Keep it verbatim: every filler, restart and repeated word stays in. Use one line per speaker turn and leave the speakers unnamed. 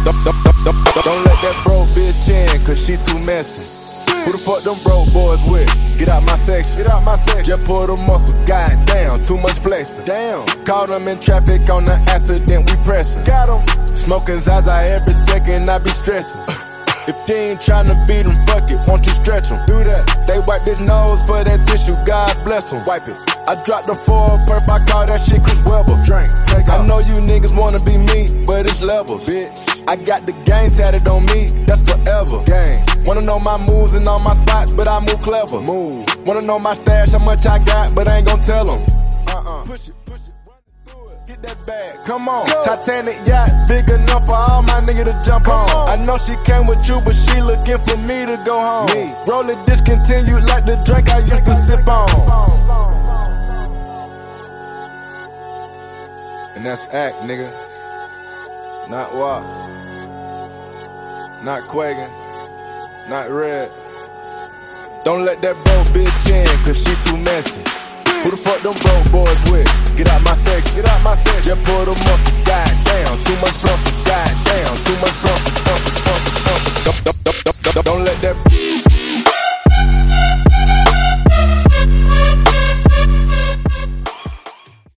Don't, don't, don't, don't, don't let that bro bitch in, cause she too messy. Who the fuck them broke boys with? Get out my section. Get out my section. Just pull the muscle. Goddamn, too much flexing. Damn. Caught them in traffic on the accident, we pressing. Got them. Smoking Zaza every second, I be stressing. If you ain't tryna beat them, fuck it, won't you stretch them? Do that. They wipe their nose for that tissue, God bless them. Wipe it. I dropped the four perp, I call that shit Chris Webber. Drink, take I off. Know you niggas wanna be me, but it's levels. Bitch. I got the game tatted on me, that's forever. Gang. Wanna know my moves and all my spots, but I move clever. Move. Wanna know my stash, how much I got, but I ain't gon' tell them. Uh-uh. Push it, push it, run it through it. Get that bag, come on. Go. Titanic yacht, big enough for all my niggas to jump on. on. I know she came with you, but she looking for me to go home. Me. Roll it discontinued like the drink I used to sip on. And that's act, nigga. Not walk. Not Quagan. Not Red. Don't let that bro bitch in, cause she too messy. Who the fuck them broke boys with? Get out